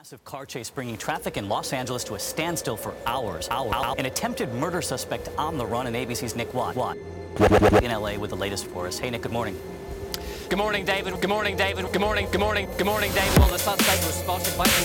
Massive car chase bringing traffic in Los Angeles to a standstill for hours. An attempted murder suspect on the run, and ABC's Nick Watt in LA with the latest for us. Hey, Nick, good morning. Good morning, David. Good morning, David. Good morning, David. Well, the suspect was spotted by